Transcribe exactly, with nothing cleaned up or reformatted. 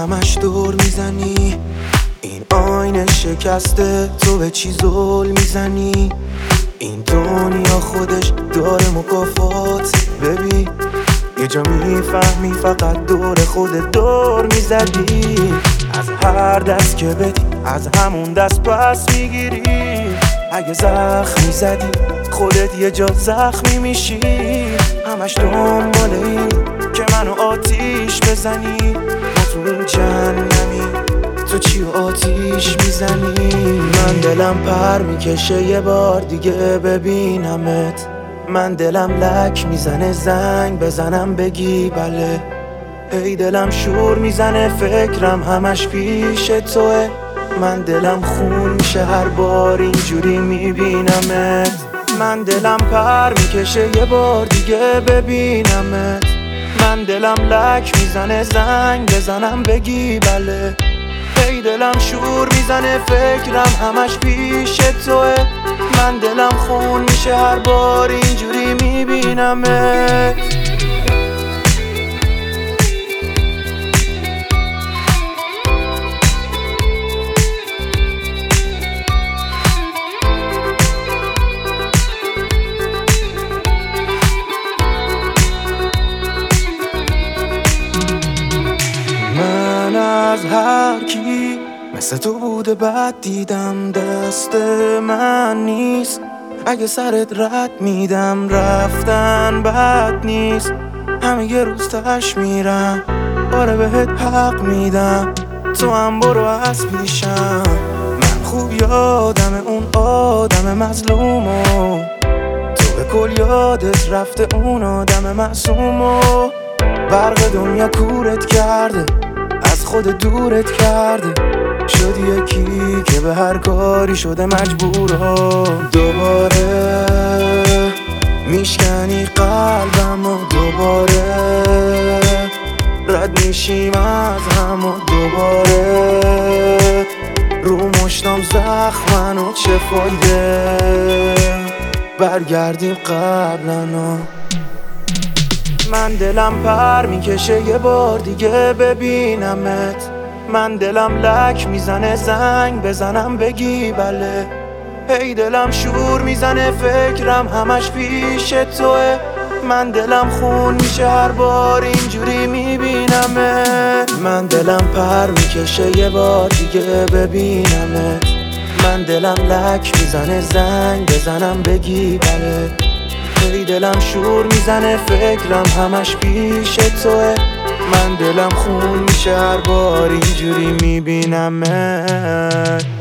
همش دور میزنی، این آینه شکسته، تو به چی زل میزنی؟ این دنیا خودش داره مکافات، ببین یه جا میفهمی فقط دور خودت دور میزدی. از هر دست که بدی از همون دست پس میگیری. اگه زخمی زدی خودت یه جا زخمی میشی. همش دنبال این که منو آتیش بزنی. ما تو این جهنمی تو چی و آتیش میزنی؟ من دلم پر میکشه یه بار دیگه ببینمت. من دلم لک میزنه زنگ بزنم بگی بله. ای دلم شور میزنه فکرم همش پیش توه. من دلم خون میشه هر بار اینجوری میبینمت. من دلم پر میکشه یه بار دیگه ببینمت. من دلم لک میزنه زنگ بزنم بگی بله. ای دلم شور میزنه فکرم همش پیش توه. من دلم خون میشه هر بار اینجوری میبینمت. من از هر کی مثل تو بوده بد دیدم، دست من نیست. اگه سرت رد میدم رفتن بد نیست. همه یه روز تش میرم باره بهت حق میدم. تو هم برو از پیشم. من خوب یادم اون آدم مظلومو. تو به کل یادت رفته اون آدم معصومو. برق دنیا کورت کرده از خود دورت کرده. شدی یکی که به هر کاری شده مجبورا. دوباره میشکنی قلبم و دوباره رد میشیم از هم و دوباره رو مشتم زخمن و چه فایده برگردیم قبلنا. من دلم پر میکشه یه بار دیگه ببینمت. من دلم لک میزنه زنگ بزنم بگی بله. ای دلم شور میزنه فکرم همش پیش توه. من دلم خون میشه هر بار اینجوری میبینمت. من دلم پر میکشه یه بار دیگه ببینمت. من دلم لک میزنه زنگ بزنم بگی بله. ای دلم شور میزنه فکرم همش پیش توه. من دلم خون میشه هر بار اینجوری میبینمت.